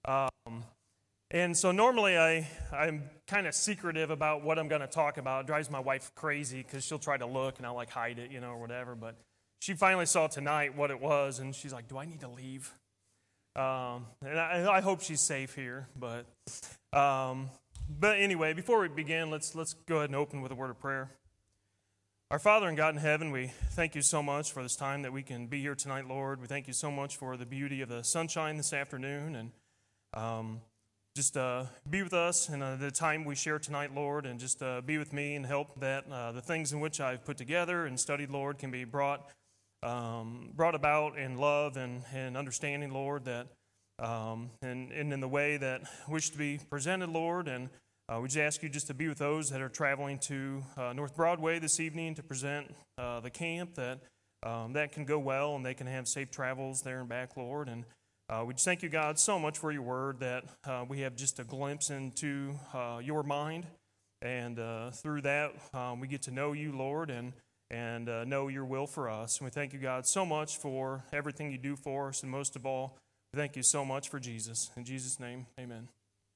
And so normally I'm kind of secretive about what I'm going to talk about. It drives my wife crazy because she'll try to look and I'll like hide it, or whatever. But she finally saw tonight what it was, and she's like, "Do I need to leave?" And I hope she's safe here. But anyway, before we begin, let's go ahead and open with a word of prayer. Our Father in God in heaven, we thank you so much for this time that we can be here tonight, Lord. We thank you so much for the beauty of the sunshine this afternoon, and just be with us in the time we share tonight, Lord, and just be with me and help that the things in which I've put together and studied, Lord, can be brought about in love and understanding, Lord, that and in the way that wish to be presented, Lord. And we just ask you just to be with those that are traveling to North Broadway this evening to present the camp, that can go well and they can have safe travels there and back, Lord. And we just thank you, God, so much for your word, that we have just a glimpse into your mind, and through that we get to know you, Lord, and know your will for us. And we thank you, God, so much for everything you do for us, and most of all, we thank you so much for Jesus. In Jesus' name, amen.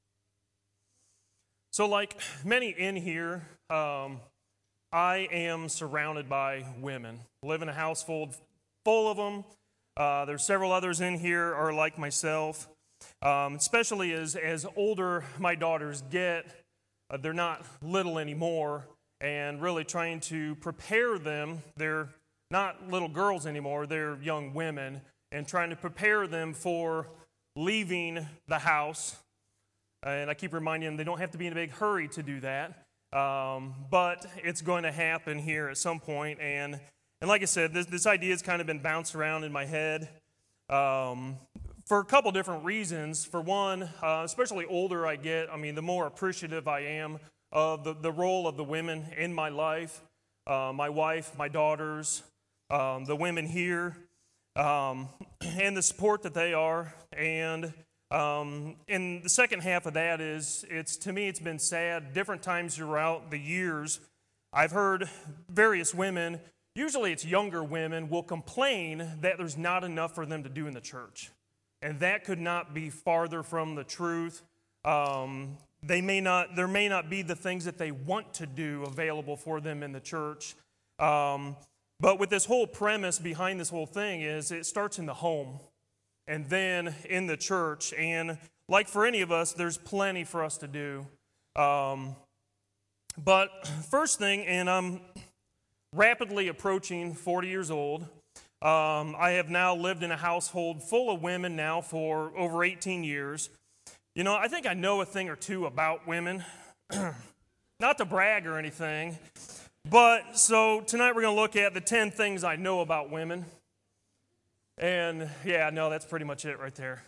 So like many in here, I am surrounded by women. I live in a household full of them. There's several others in here are like myself, especially as older my daughters get. They're not little anymore, and really trying to prepare them. They're not little girls anymore, they're young women, and trying to prepare them for leaving the house. And I keep reminding them they don't have to be in a big hurry to do that, but it's going to happen here at some point. And like I said, this idea has kind of been bounced around in my head for a couple different reasons. For one, especially older I get, the more appreciative I am of the role of the women in my life, my wife, my daughters, the women here, and the support that they are. And the second half of that is, to me, it's been sad. Different times throughout the years, I've heard various women, usually it's younger women, will complain that there's not enough for them to do in the church. And that could not be farther from the truth. There may not be the things that they want to do available for them in the church. But with this whole premise behind this whole thing is it starts in the home and then in the church. And like for any of us, there's plenty for us to do. But first thing, and I'm rapidly approaching 40 years old. I have now lived in a household full of women now for over 18 years. I think I know a thing or two about women. Not to brag or anything. But so tonight we're going to look at the 10 things I know about women. And yeah, no, that's pretty much it right there.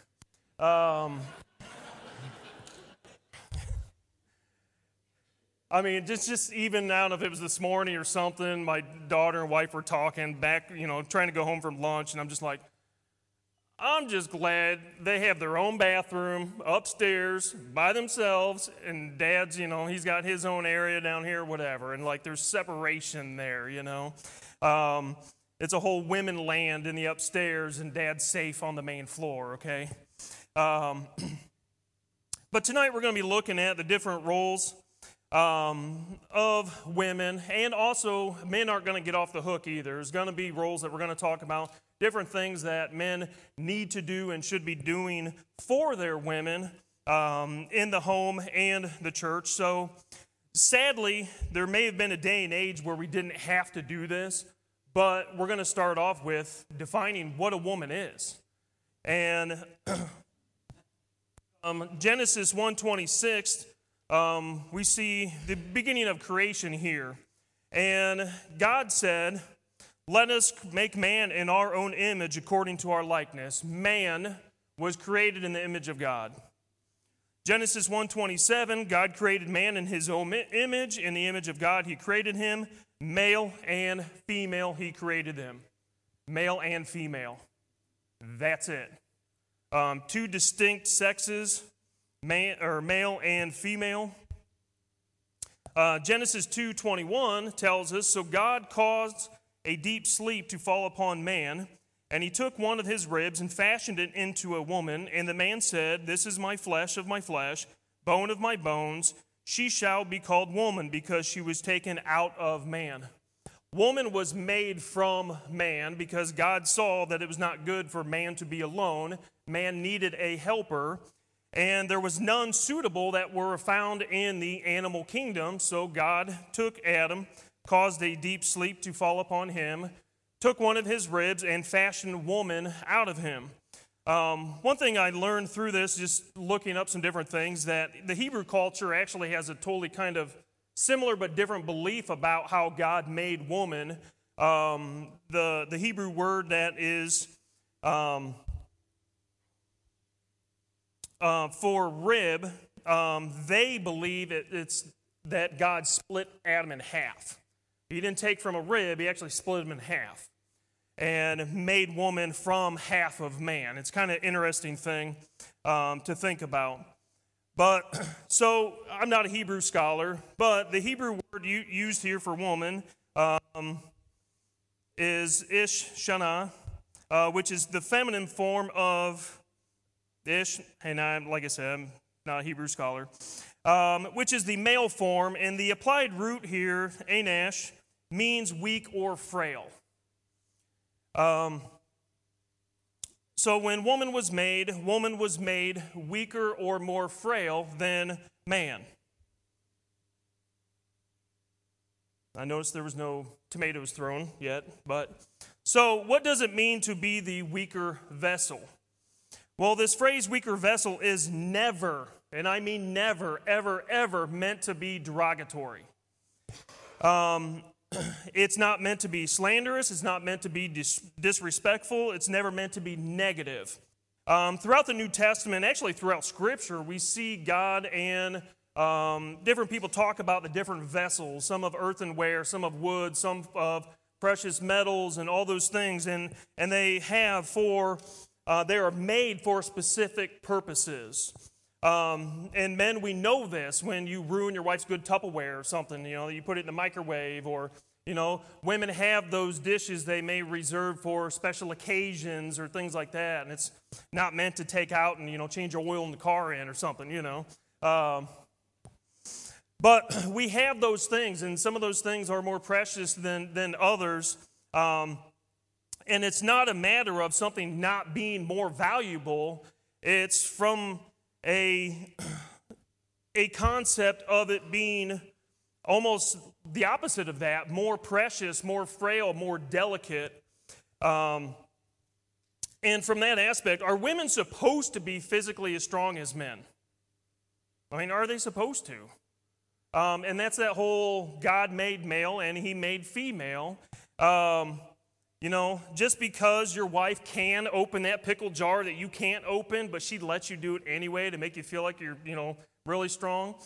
Just even now, if it was this morning or something, my daughter and wife were talking back, trying to go home from lunch, and I'm just like, I'm just glad they have their own bathroom upstairs by themselves, and Dad's, he's got his own area down here, whatever, and like there's separation there, It's a whole women land in the upstairs, and Dad's safe on the main floor, okay? But tonight we're going to be looking at the different roles of women, and also men aren't going to get off the hook either. There's going to be roles that we're going to talk about, different things that men need to do and should be doing for their women in the home and the church. So sadly, there may have been a day and age where we didn't have to do this, but we're going to start off with defining what a woman is. And Genesis 1:26, we see the beginning of creation here. And God said, "Let us make man in our own image according to our likeness." Man was created in the image of God. Genesis 1:27, God created man in his own image. In the image of God he created him. Male and female he created them. Male and female. That's it. Two distinct sexes, male and female. Genesis 2:21 tells us, "So God caused a deep sleep to fall upon man, And he took one of his ribs and fashioned it into a woman. And the man said, "This is my flesh of my flesh, bone of my bones. She shall be called woman, because she was taken out of man." Woman was made from man because God saw that it was not good for man to be alone. Man needed a helper, and there was none suitable that were found in the animal kingdom. So God took Adam, caused a deep sleep to fall upon him, took one of his ribs, and fashioned woman out of him. One thing I learned through this, just looking up some different things, that the Hebrew culture actually has a totally kind of similar but different belief about how God made woman. The Hebrew word that is for rib, they believe it's that God split Adam in half. He didn't take from a rib, he actually split him in half and made woman from half of man. It's kind of an interesting thing to think about. But, so, I'm not a Hebrew scholar, but the Hebrew word used here for woman is ish shana, which is the feminine form of ish, and like I said, I'm not a Hebrew scholar, which is the male form, and the applied root here, anash, means weak or frail. So when woman was made weaker or more frail than man. I noticed there was no tomatoes thrown yet, but so what does it mean to be the weaker vessel? Well, this phrase weaker vessel is never, and I mean never, ever, ever meant to be derogatory. It's not meant to be slanderous. It's not meant to be disrespectful. It's never meant to be negative. Throughout the New Testament, actually throughout Scripture, we see God and different people talk about the different vessels, some of earthenware, some of wood, some of precious metals, and all those things. And they are made for specific purposes. And men, we know this when you ruin your wife's good Tupperware or something, you put it in the microwave, or, women have those dishes they may reserve for special occasions or things like that. And it's not meant to take out and, change your oil in the car in or something, But we have those things, and some of those things are more precious than others. And it's not a matter of something not being more valuable. It's from a concept of it being almost the opposite of that, more precious, more frail, more delicate. And from that aspect, are women supposed to be physically as strong as men? I mean, are they supposed to? And that's that whole God made male and he made female. Just because your wife can open that pickle jar that you can't open, but she lets you do it anyway to make you feel like you're, really strong.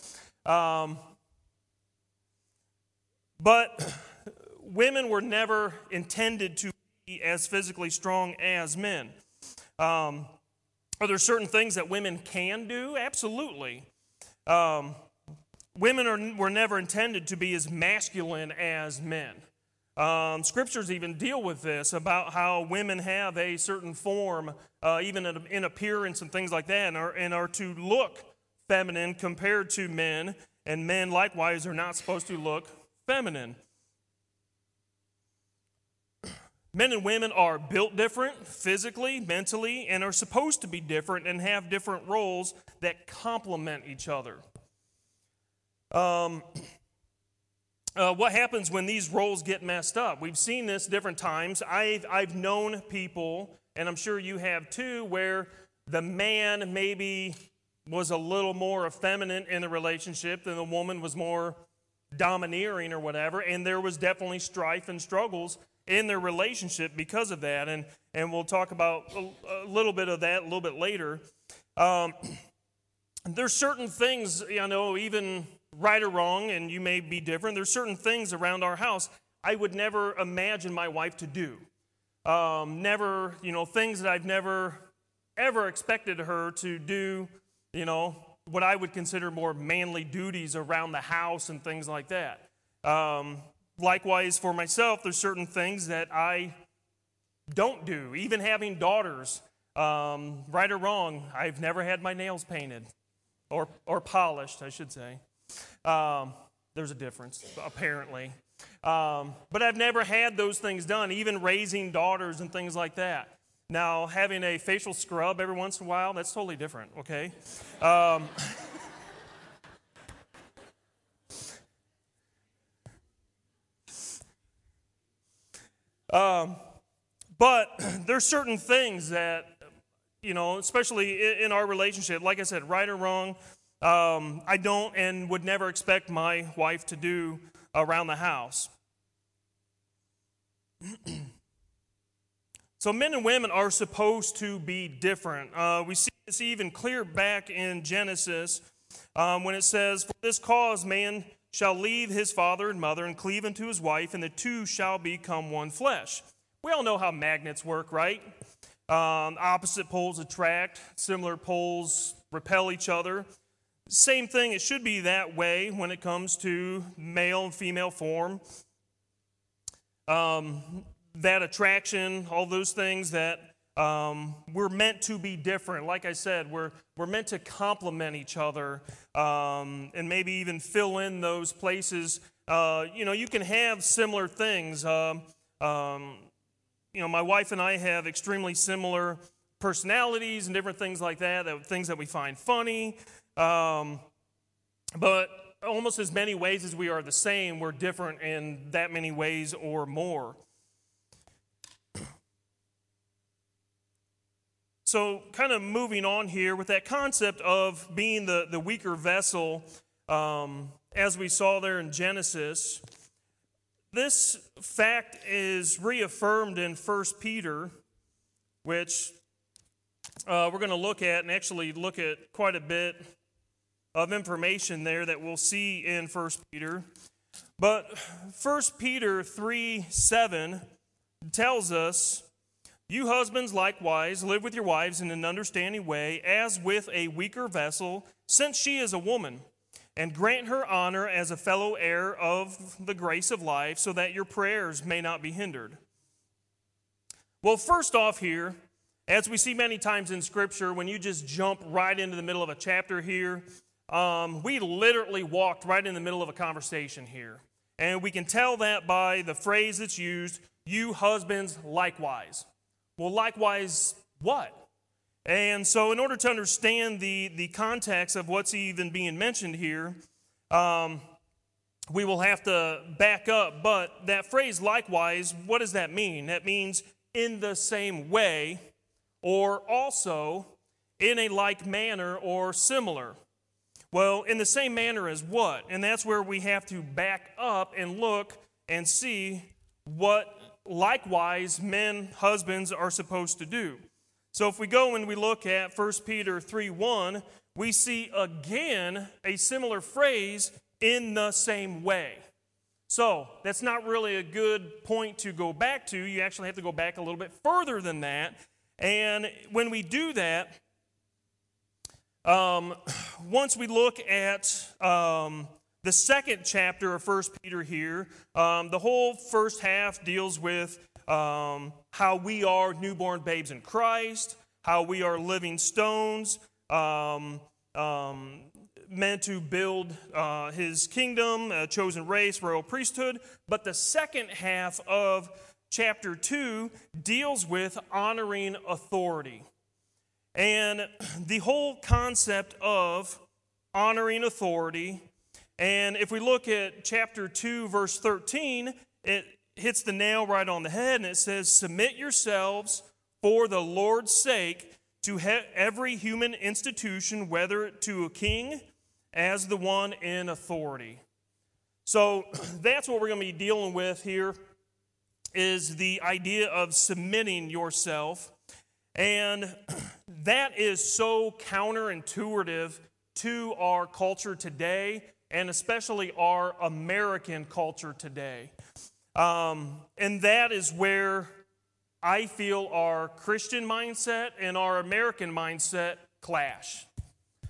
But women were never intended to be as physically strong as men. Are there certain things that women can do? Absolutely. Women were never intended to be as masculine as men. Scriptures even deal with this, about how women have a certain form, even in appearance and things like that, and are to look feminine compared to men, and men likewise are not supposed to look feminine. Men and women are built different physically, mentally, and are supposed to be different and have different roles that complement each other. What happens when these roles get messed up? We've seen this different times. I've known people, and I'm sure you have too, where the man maybe was a little more effeminate in the relationship than the woman was more domineering or whatever, and there was definitely strife and struggles in their relationship because of that, and we'll talk about a little bit of that a little bit later. There's certain things, even right or wrong, and you may be different, there's certain things around our house I would never imagine my wife to do. Never, things that I've never, ever expected her to do, what I would consider more manly duties around the house and things like that. Likewise, for myself, there's certain things that I don't do. Even having daughters, right or wrong, I've never had my nails painted or polished, I should say. There's a difference, apparently. But I've never had those things done, even raising daughters and things like that. Now, having a facial scrub every once in a while, that's totally different, okay? But there's certain things that, especially in our relationship, like I said, right or wrong, I don't and would never expect my wife to do around the house. So men and women are supposed to be different. We see this even clear back in Genesis when it says, "For this cause man shall leave his father and mother and cleave unto his wife, and the two shall become one flesh." We all know how magnets work, right? Opposite poles attract, similar poles repel each other. Same thing, it should be that way when it comes to male and female form. That attraction, all those things that we're meant to be different. Like I said, we're meant to complement each other and maybe even fill in those places. You can have similar things. My wife and I have extremely similar personalities and different things like that, things that we find funny. But almost as many ways as we are the same, we're different in that many ways or more. So kind of moving on here with that concept of being the weaker vessel, as we saw there in Genesis, this fact is reaffirmed in 1 Peter, which we're going to look at and actually look at quite a bit of information there that we'll see in 1 Peter. But 1 Peter 3:7 tells us, "You husbands likewise live with your wives in an understanding way, as with a weaker vessel, since she is a woman, and grant her honor as a fellow heir of the grace of life, so that your prayers may not be hindered." Well, first off here, as we see many times in Scripture, when you just jump right into the middle of a chapter here, we literally walked right in the middle of a conversation here. And we can tell that by the phrase that's used, "You husbands likewise." Well, likewise what? And so in order to understand the context of what's even being mentioned here, we will have to back up. But that phrase likewise, what does that mean? That means in the same way, or also in a like manner or similar. Well, in the same manner as what? And that's where we have to back up and look and see what likewise men, husbands, are supposed to do. So if we go and we look at 1 Peter 3:1, we see again a similar phrase, "in the same way." So that's not really a good point to go back to. You actually have to go back a little bit further than that. And when we do that, once we look at the second chapter of 1 Peter here, the whole first half deals with how we are newborn babes in Christ, how we are living stones, meant to build his kingdom, a chosen race, royal priesthood. But the second half of chapter 2 deals with honoring authority. And the whole concept of honoring authority, and if we look at chapter 2, verse 13, it hits the nail right on the head, and it says, "Submit yourselves for the Lord's sake to every human institution, whether to a king as the one in authority." So that's what we're going to be dealing with here, is the idea of submitting yourself. And that is so counterintuitive to our culture today, and especially our American culture today. And that is where I feel our Christian mindset and our American mindset clash.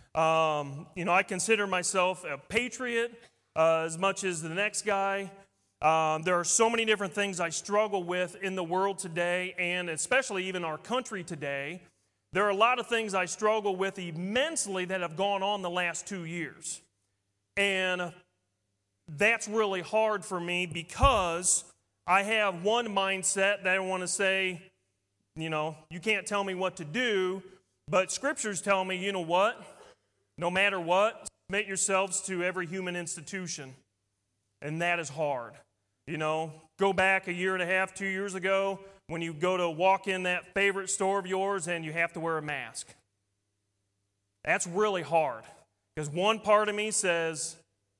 I consider myself a patriot as much as the next guy. There are so many different things I struggle with in the world today, and especially even our country today. There are a lot of things I struggle with immensely that have gone on the last 2 years. And that's really hard for me because I have one mindset that I want to say, you can't tell me what to do, but scriptures tell me, you know what? No matter what, submit yourselves to every human institution. And that is hard. Go back a year and a half, 2 years ago, when you go to walk in that favorite store of yours and you have to wear a mask. That's really hard. Because one part of me says,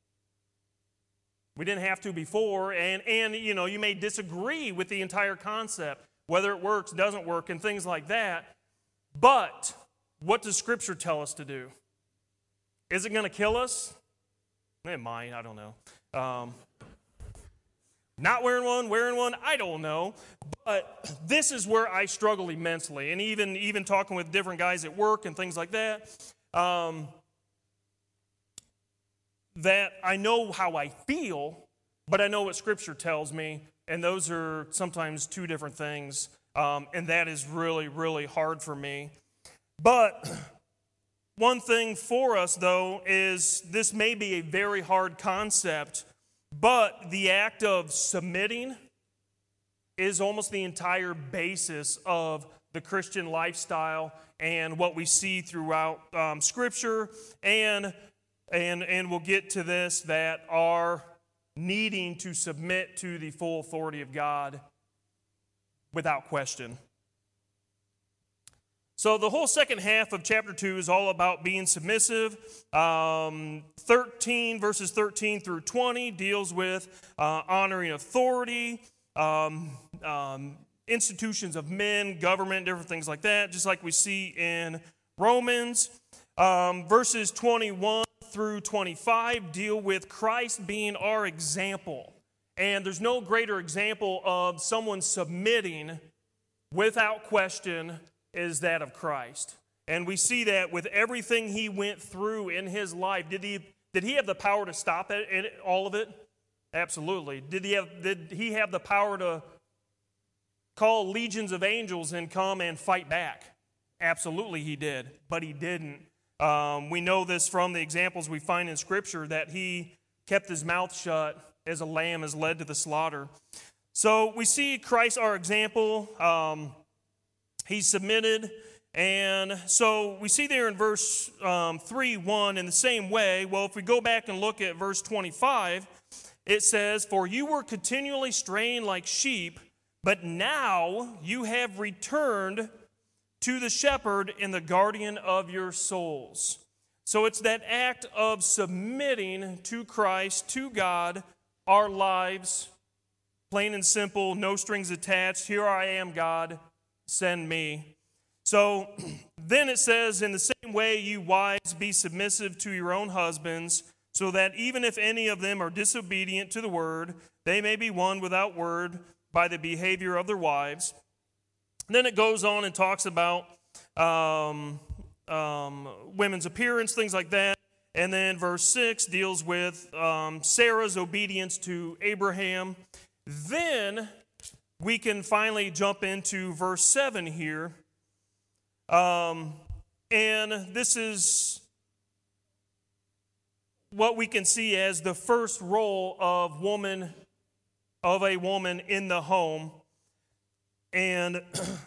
we didn't have to before, and you may disagree with the entire concept, whether it works, doesn't work, and things like that. But what does Scripture tell us to do? Is it going to kill us? It might, I don't know. Not wearing one, I don't know. But this is where I struggle immensely. And even talking with different guys at work and things like that, that I know how I feel, but I know what Scripture tells me. And those are sometimes two different things. And that is really, really hard for me. But one thing for us, though, is this may be a very hard concept, but the act of submitting is almost the entire basis of the Christian lifestyle and what we see throughout Scripture, and we'll get to this, that are needing to submit to the full authority of God without question. So the whole second half of chapter 2 is all about being submissive. 13, verses 13 through 20 deals with honoring authority, institutions of men, government, different things like that, just like we see in Romans. Verses 21 through 25 deal with Christ being our example. And there's no greater example of someone submitting without question is that of Christ. And we see that with everything he went through in his life. Did he have the power to stop it, all of it? Absolutely. Did he have the power to call legions of angels and come and fight back? Absolutely he did, but he didn't. We know this from the examples we find in Scripture, that he kept his mouth shut as a lamb is led to the slaughter. So we see Christ our example. He submitted, and so we see there in verse 3:1 in the same way. Well, if we go back and look at verse 25, it says, "For you were continually straying like sheep, but now you have returned to the shepherd and the guardian of your souls." So it's that act of submitting to Christ, to God, our lives, plain and simple, no strings attached. Here I am, God. Send me. So then it says, "In the same way, you wives, be submissive to your own husbands, so that even if any of them are disobedient to the word, they may be won without word by the behavior of their wives." And then it goes on and talks about women's appearance, things like that. And then verse 6 deals with Sarah's obedience to Abraham. Then we can finally jump into verse 7 here. And this is what we can see as the first role of a woman in the home. And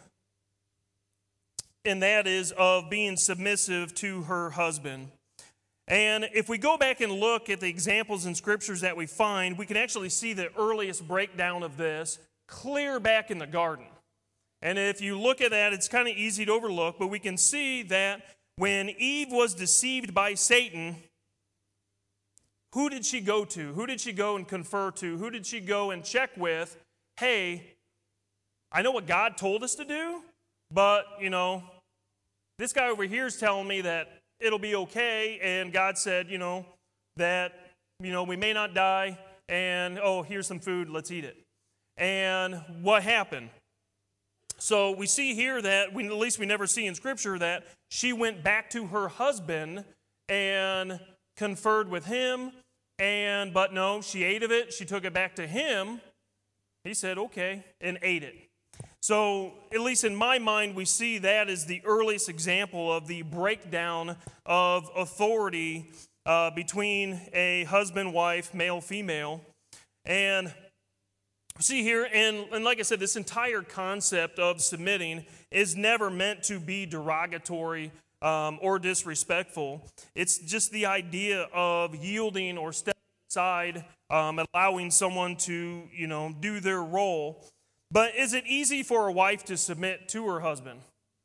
that is of being submissive to her husband. And if we go back and look at the examples in Scriptures that we find, we can actually see the earliest breakdown of this clear back in the garden. And if you look at that, it's kind of easy to overlook, but we can see that when Eve was deceived by Satan, who did she go to? Who did she go and confer to? Who did she go and check with? Hey, I know what God told us to do, but, this guy over here is telling me that it'll be okay, and God said, that, we may not die, and, here's some food, let's eat it. And what happened? So we see here that, at least we never see in Scripture, that she went back to her husband and conferred with him, But no, she ate of it. She took it back to him. He said, okay, and ate it. So, at least in my mind, we see that as the earliest example of the breakdown of authority between a husband, wife, male, female. And see here, and like I said, this entire concept of submitting is never meant to be derogatory or disrespectful. It's just the idea of yielding or stepping aside, allowing someone to, do their role. But is it easy for a wife to submit to her husband?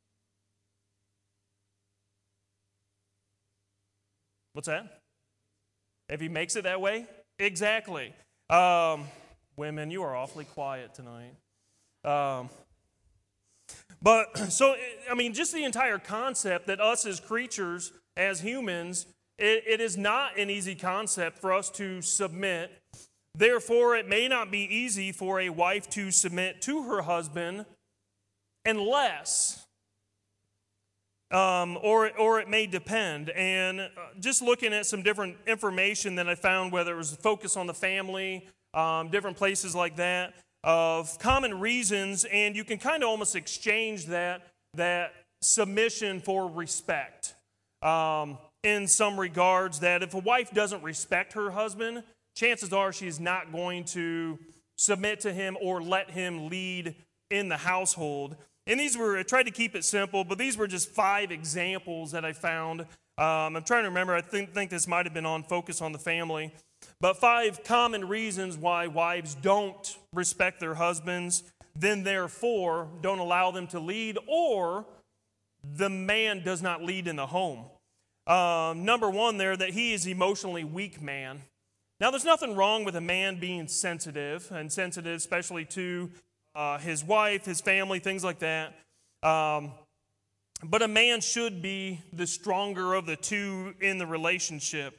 What's that? If he makes it that way? Exactly. Women, you are awfully quiet tonight. Just the entire concept that us as creatures, as humans, it is not an easy concept for us to submit. Therefore, it may not be easy for a wife to submit to her husband unless, or it may depend. And just looking at some different information that I found, whether it was focus on the family, different places like that, of common reasons, and you can kind of almost exchange that submission for respect. In some regards, that if a wife doesn't respect her husband, chances are she's not going to submit to him or let him lead in the household. And I tried to keep it simple, but these were just 5 examples that I found. I'm trying to remember, I think this might have been on Focus on the Family. But 5 common reasons why wives don't respect their husbands, then therefore don't allow them to lead, or the man does not lead in the home. Number 1 there, that he is emotionally weak man. Now, there's nothing wrong with a man being sensitive, especially to his wife, his family, things like that. But a man should be the stronger of the two in the relationship.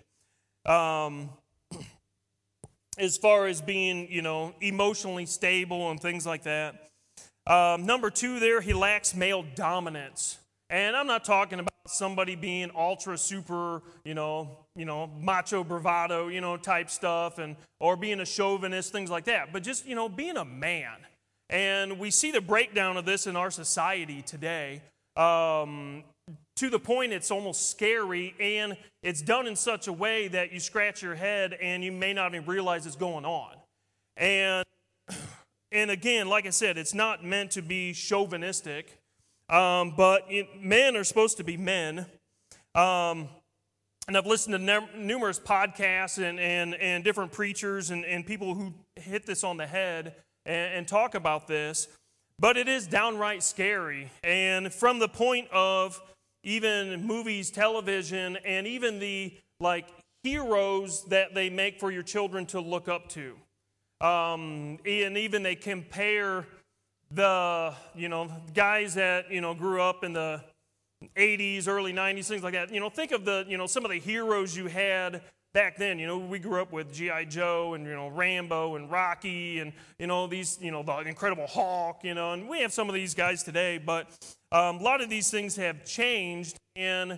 As far as being, emotionally stable and things like that. Number 2 there, he lacks male dominance. And I'm not talking about somebody being ultra super, macho bravado, type stuff, or being a chauvinist, things like that. But just, being a man. And we see the breakdown of this in our society today, to the point it's almost scary, and it's done in such a way that you scratch your head and you may not even realize it's going on. And again, like I said, it's not meant to be chauvinistic. But men are supposed to be men. And I've listened to numerous podcasts and different preachers and people who hit this on the head and talk about this. But it is downright scary. And from the point of even movies, television, and even the heroes that they make for your children to look up to. And even they compare the guys that grew up in the 80s, early 90s, things like that. Think of the some of the heroes you had back then. We grew up with G.I. Joe and Rambo and Rocky and these the Incredible Hulk, and we have some of these guys today, but a lot of these things have changed, and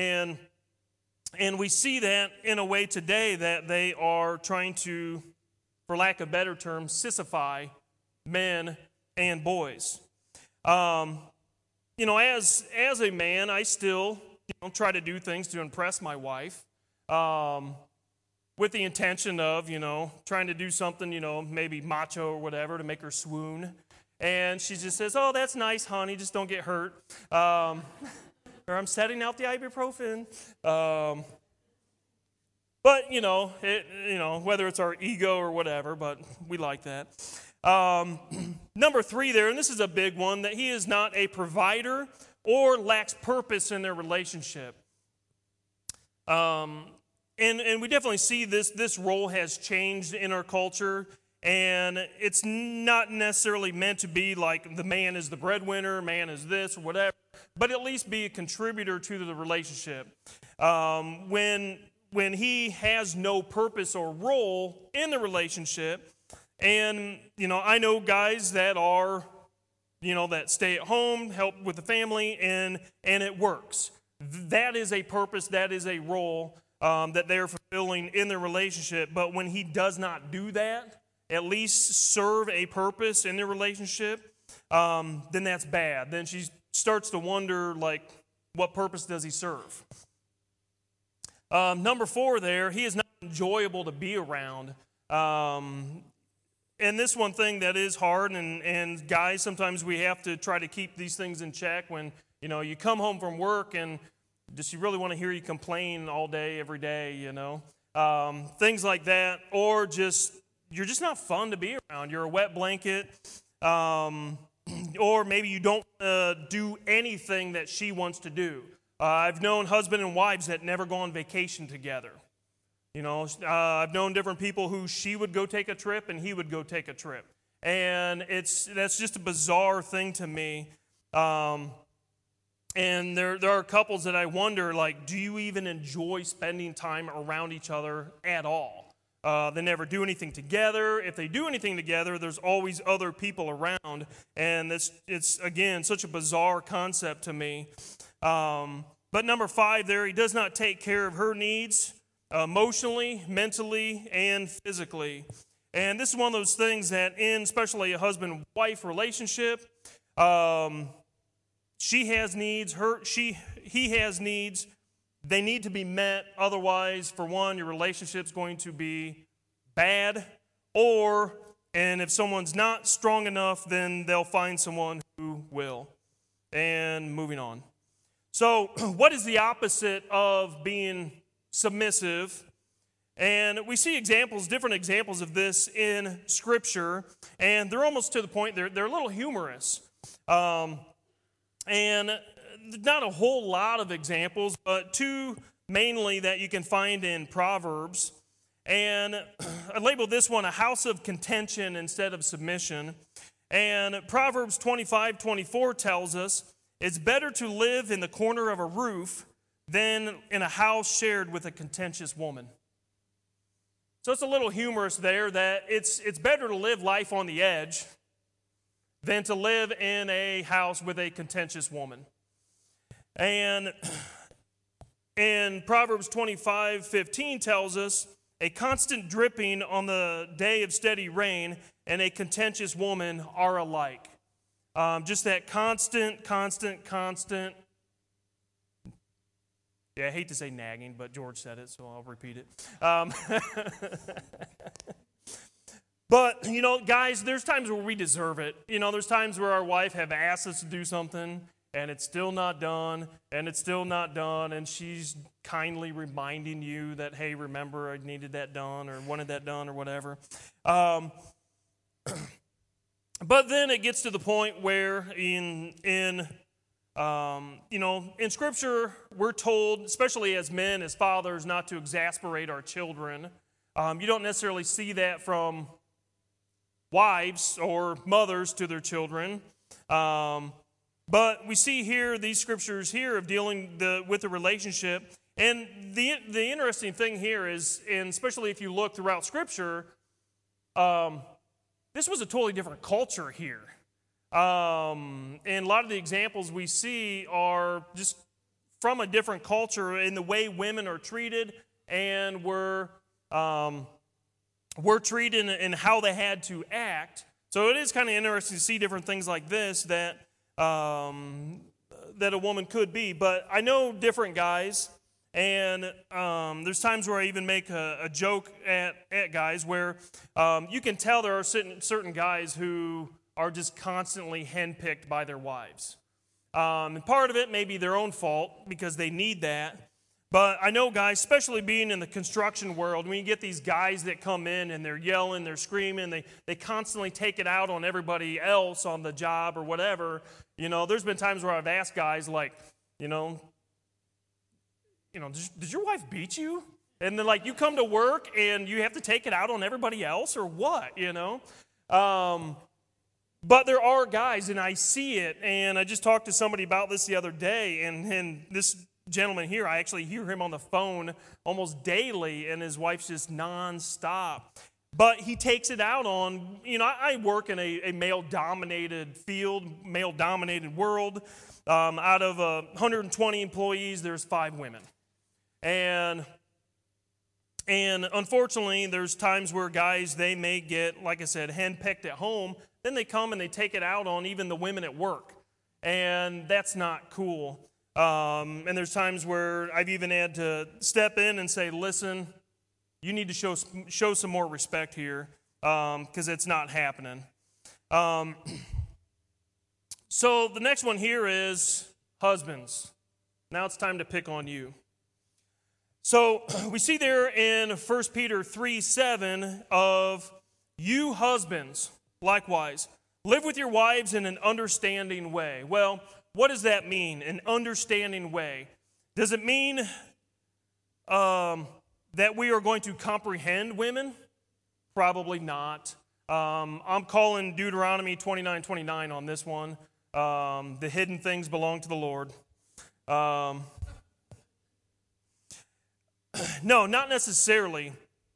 we see that in a way today that they are trying to, for lack of a better term, sissify men and boys. As a man, I still try to do things to impress my wife, with the intention of trying to do something maybe macho or whatever to make her swoon. And she just says, "Oh, that's nice, honey, just don't get hurt." Or I'm setting out the ibuprofen. But whether it's our ego or whatever, but we like that. Number 3 there, and this is a big one, that he is not a provider or lacks purpose in their relationship. And we definitely see this role has changed in our culture, and it's not necessarily meant to be like the man is the breadwinner, man is this or whatever, but at least be a contributor to the relationship. When he has no purpose or role in the relationship, and, I know guys that are, that stay at home, help with the family, and it works. That is a purpose, that is a role. that they're fulfilling in their relationship. But when he does not do that, at least serve a purpose in their relationship, then that's bad. Then she starts to wonder, like, what purpose does he serve? Number 4 there, he is not enjoyable to be around. And this one thing that is hard, and guys, sometimes we have to try to keep these things in check when, you come home from work and does she really want to hear you complain all day, every day, things like that, or you're just not fun to be around. You're a wet blanket, or maybe you don't do anything that she wants to do. I've known husband and wives that never go on vacation together. I've known different people who she would go take a trip and he would go take a trip. And that's just a bizarre thing to me. And there are couples that I wonder, like, do you even enjoy spending time around each other at all? They never do anything together. If they do anything together, there's always other people around. And it's again, such a bizarre concept to me. But number 5 there, he does not take care of her needs. Emotionally, mentally, and physically. And this is one of those things that in especially a husband-wife relationship, she has needs, he has needs. They need to be met. Otherwise, for one, your relationship's going to be bad. And if someone's not strong enough, then they'll find someone who will. And moving on. So, what is the opposite of being submissive? And we see different examples of this in Scripture, and they're almost to the point, they're a little humorous. And not a whole lot of examples, but 2 mainly that you can find in Proverbs. And I labeled this one a house of contention instead of submission. And Proverbs 25:24 tells us, it's better to live in the corner of a roof than in a house shared with a contentious woman. So it's a little humorous there that it's better to live life on the edge than to live in a house with a contentious woman. And Proverbs 25:15 tells us, a constant dripping on the day of steady rain and a contentious woman are alike. Just that constant. Yeah, I hate to say nagging, but George said it, so I'll repeat it. But, guys, there's times where we deserve it. There's times where our wife have asked us to do something, and it's still not done, and it's still not done, and she's kindly reminding you that, hey, remember, I needed that done, or wanted that done, or whatever. But then it gets to the point where in Scripture, we're told, especially as men, as fathers, not to exasperate our children. You don't necessarily see that from wives or mothers to their children. But we see here, these scriptures here of dealing with the relationship. And the interesting thing here is, and especially if you look throughout Scripture, this was a totally different culture here. And a lot of the examples we see are just from a different culture in the way women are treated and were treated and how they had to act. So it is kind of interesting to see different things like this that a woman could be. But I know different guys, and there's times where I even make a joke at guys where you can tell there are certain guys who are just constantly henpicked by their wives. And part of it may be their own fault because they need that. But I know guys, especially being in the construction world, when you get these guys that come in and they're yelling, they're screaming, they constantly take it out on everybody else on the job or whatever. There's been times where I've asked guys like, did your wife beat you? And then like you come to work and you have to take it out on everybody else or what, But there are guys, and I see it, and I just talked to somebody about this the other day, and this gentleman here, I actually hear him on the phone almost daily, and his wife's just nonstop. But he takes it out on, I work in a male-dominated field, male-dominated world. Out of 120 employees, there's 5 women. And And unfortunately, there's times where guys, they may get, like I said, handpicked at home. Then they come and they take it out on even the women at work. And that's not cool. And there's times where I've even had to step in and say, listen, you need to show some more respect here, because it's not happening. So the next one here is husbands. Now it's time to pick on you. So we see there in 1 Peter 3:7 of you husbands, likewise, live with your wives in an understanding way. Well, what does that mean, an understanding way? Does it mean that we are going to comprehend women? Probably not. I'm calling Deuteronomy 29:29 on this one. The hidden things belong to the Lord. No, not necessarily.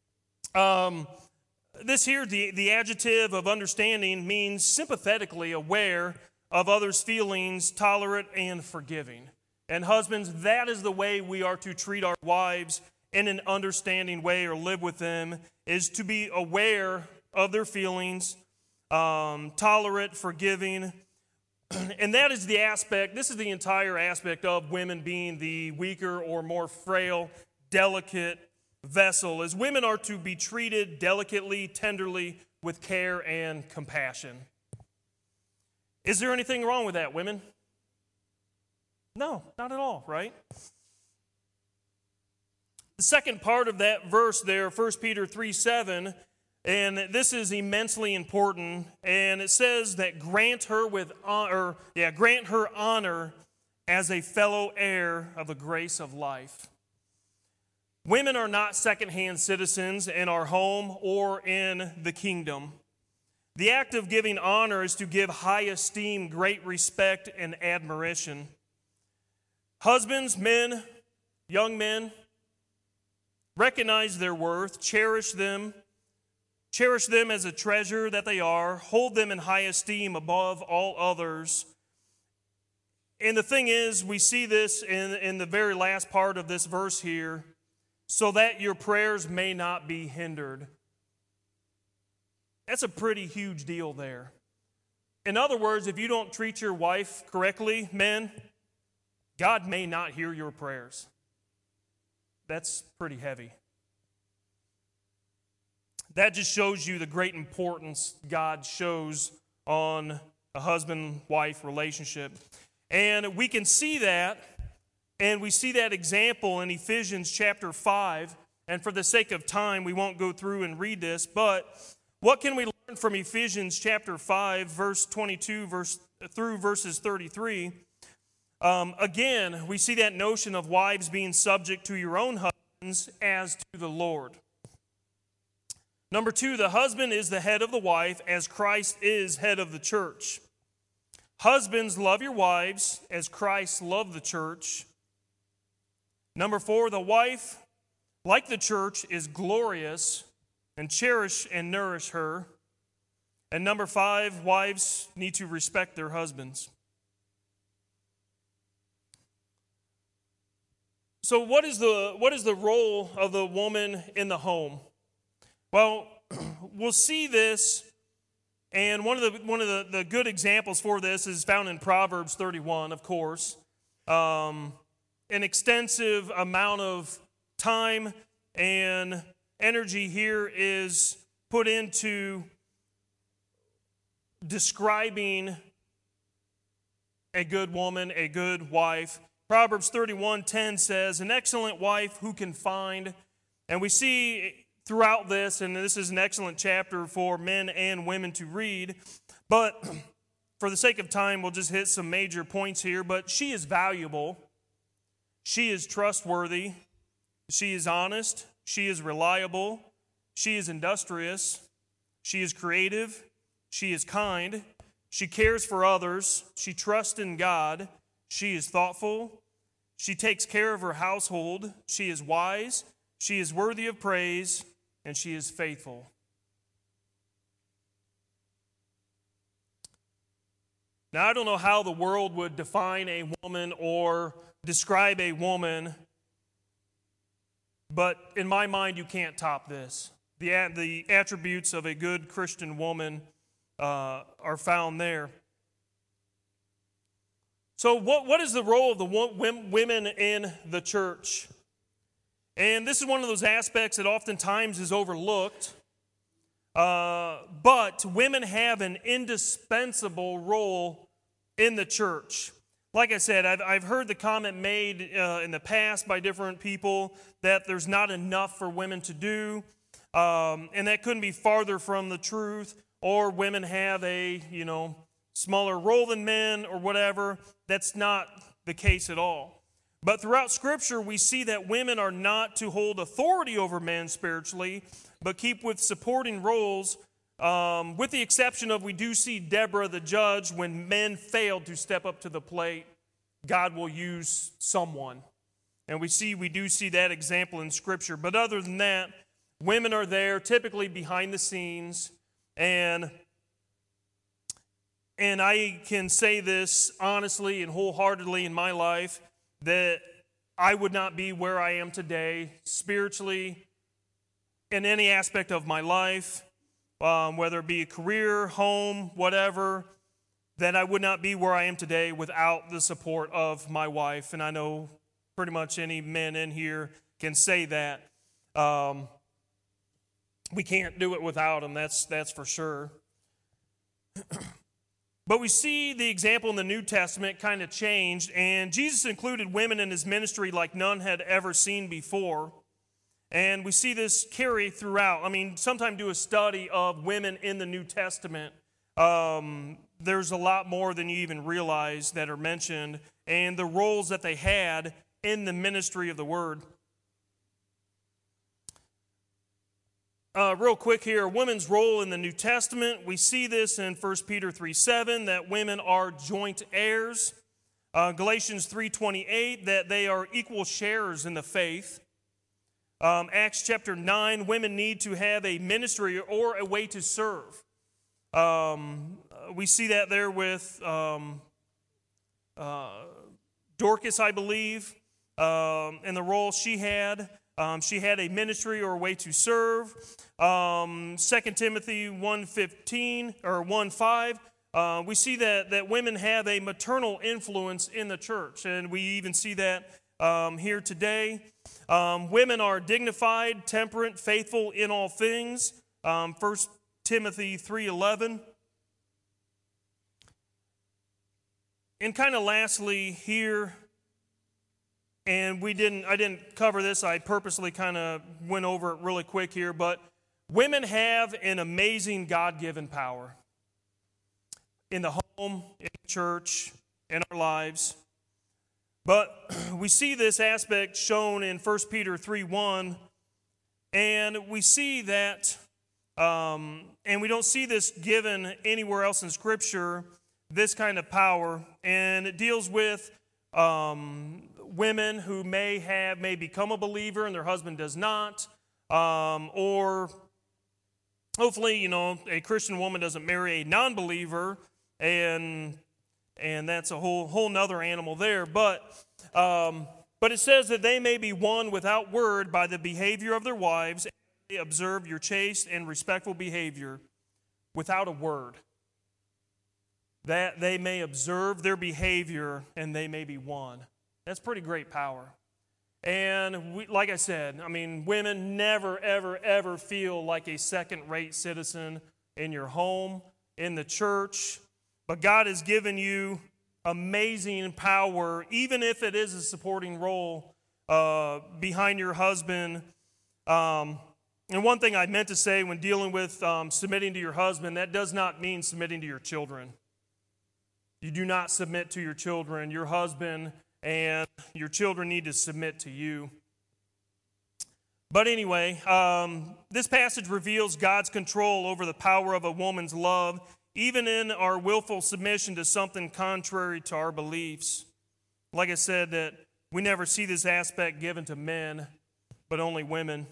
This here, the adjective of understanding means sympathetically aware of others' feelings, tolerant and forgiving. And husbands, that is the way we are to treat our wives in an understanding way or live with them, is to be aware of their feelings, tolerant, forgiving. And that is the aspect, this is the entire aspect of women being the weaker or more frail, delicate vessel, as women are to be treated delicately, tenderly, with care and compassion. Is there anything wrong with that, women? No, not at all, right? The second part of that verse there, 1 Peter 3:7, and this is immensely important, and it says that grant her honor as a fellow heir of the grace of life. Women are not secondhand citizens in our home or in the kingdom. The act of giving honor is to give high esteem, great respect, and admiration. Husbands, men, young men, recognize their worth, cherish them as a treasure that they are, hold them in high esteem above all others. And the thing is, we see this in the very last part of this verse here, so that your prayers may not be hindered. That's a pretty huge deal there. In other words, if you don't treat your wife correctly, men, God may not hear your prayers. That's pretty heavy. That just shows you the great importance God shows on a husband-wife relationship. And we can see that, and we see that example in Ephesians chapter 5. And for the sake of time, we won't go through and read this, but what can we learn from Ephesians chapter 5, verse 22 through verses 33? Again, we see that notion of wives being subject to your own husbands as to the Lord. Number 2, the husband is the head of the wife as Christ is head of the church. Husbands, love your wives as Christ loved the church. Number 4, the wife, like the church, is glorious, and cherish and nourish her. And number 5, wives need to respect their husbands. So what is the role of the woman in the home? Well, we'll see this, and one of the good examples for this is found in Proverbs 31, of course. An extensive amount of time and energy here is put into describing a good woman, a good wife. Proverbs 31:10 says, an excellent wife who can find, and we see throughout this, and this is an excellent chapter for men and women to read, but for the sake of time, we'll just hit some major points here, but she is valuable. She is trustworthy, she is honest, she is reliable, she is industrious, she is creative, she is kind, she cares for others, she trusts in God, she is thoughtful, she takes care of her household, she is wise, she is worthy of praise, and she is faithful. Now, I don't know how the world would define a woman or describe a woman, but in my mind, you can't top this. The attributes of a good Christian woman are found there. So what is the role of the women in the church? And this is one of those aspects that oftentimes is overlooked. But women have an indispensable role in the church. Like I said, I've heard the comment made in the past by different people that there's not enough for women to do. And that couldn't be farther from the truth. Or women have a, smaller role than men or whatever. That's not the case at all. But throughout Scripture, we see that women are not to hold authority over men spiritually, but keep with supporting roles, with the exception of we do see Deborah the judge. When men failed to step up to the plate, God will use someone. And we do see that example in Scripture. But other than that, women are there typically behind the scenes. And I can say this honestly and wholeheartedly in my life, that I would not be where I am today spiritually in any aspect of my life, whether it be a career, home, whatever, that I would not be where I am today without the support of my wife. And I know pretty much any men in here can say that. We can't do it without them, that's for sure. But we see the example in the New Testament kind of changed, and Jesus included women in his ministry like none had ever seen before. And we see this carry throughout. I mean, sometime do a study of women in the New Testament. There's a lot more than you even realize that are mentioned, and the roles that they had in the ministry of the Word. Real quick here, a woman's role in the New Testament. We see this in 1 Peter 3:7, that women are joint heirs. Galatians 3:28, that they are equal sharers in the faith. Acts chapter 9, women need to have a ministry or a way to serve. We see that there with Dorcas, I believe, and the role she had. She had a ministry or a way to serve. 2 Timothy 1:15 or 1:5, we see that women have a maternal influence in the church, and we even see that here today. Women are dignified, temperate, faithful in all things. 1 Timothy 3:11. And kind of lastly here, and I didn't cover this, I purposely kind of went over it really quick here, but women have an amazing God-given power in the home, in the church, in our lives. But we see this aspect shown in 1 Peter 3:1, and we see that, and we don't see this given anywhere else in Scripture, this kind of power, and it deals with women who may become a believer and their husband does not, or hopefully, a Christian woman doesn't marry a non-believer, and that's a whole nother animal there. But it says that they may be won without word by the behavior of their wives, and they observe your chaste and respectful behavior without a word. That they may observe their behavior and they may be won. That's pretty great power. And like I said, women never, ever, ever feel like a second-rate citizen in your home, in the church. But God has given you amazing power, even if it is a supporting role behind your husband. And one thing I meant to say when dealing with submitting to your husband, that does not mean submitting to your children. You do not submit to your children. Your husband and your children need to submit to you. But anyway, this passage reveals God's control over the power of a woman's love, even in our willful submission to something contrary to our beliefs. Like I said, that we never see this aspect given to men, but only women.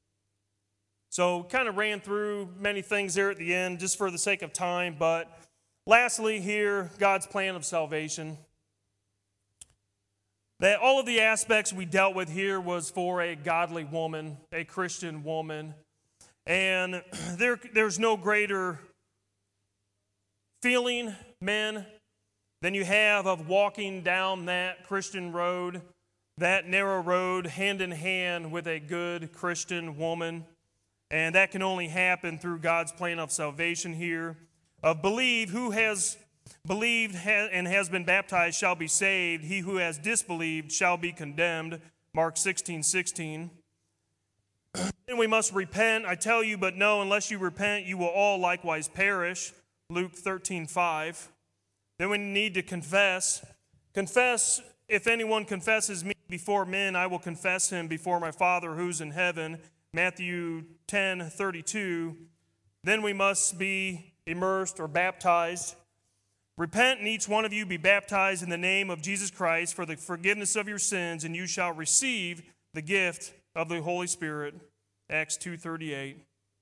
So kind of ran through many things there at the end just for the sake of time, but lastly here, God's plan of salvation. that all of the aspects we dealt with here was for a godly woman, a Christian woman. And there's no greater feeling, men, than you have of walking down that Christian road, that narrow road, hand in hand with a good Christian woman. And that can only happen through God's plan of salvation here. Of believe, who has believed and has been baptized shall be saved. He who has disbelieved shall be condemned. Mark 16:16. And we must repent. I tell you, but no, unless you repent, you will all likewise perish. Luke 13:5. Then we need to confess. Confess, if anyone confesses me before men, I will confess him before my Father who's in heaven. Matthew 10:32. Then we must be immersed or baptized. Repent, and each one of you be baptized in the name of Jesus Christ for the forgiveness of your sins, and you shall receive the gift of the Holy Spirit. Acts 2:38.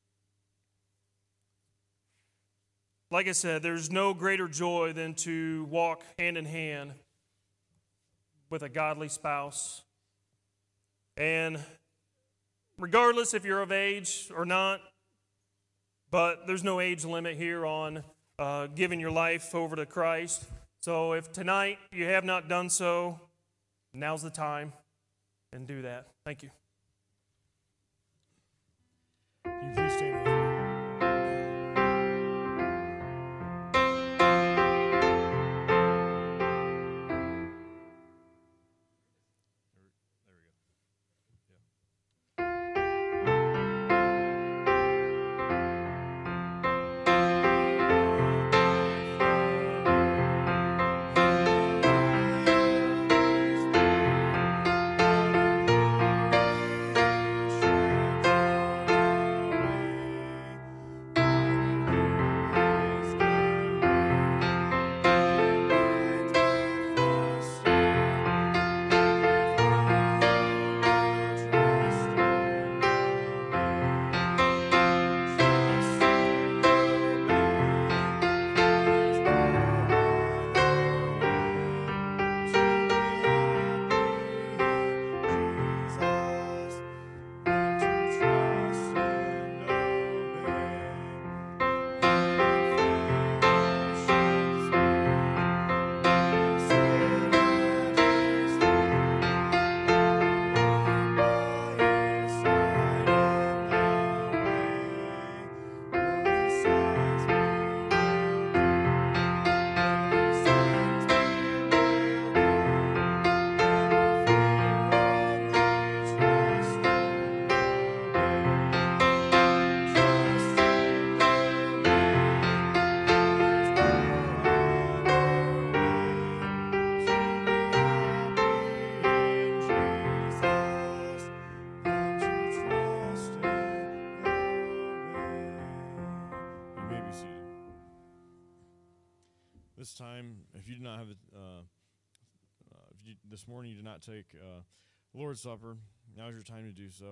Like I said, there's no greater joy than to walk hand in hand with a godly spouse. And regardless if you're of age or not, but there's no age limit here on giving your life over to Christ. So if tonight you have not done so, now's the time, and do that. Thank you. Can you please stand with me? This time, if you do not have this morning you did not take Lord's Supper, now is your time to do so.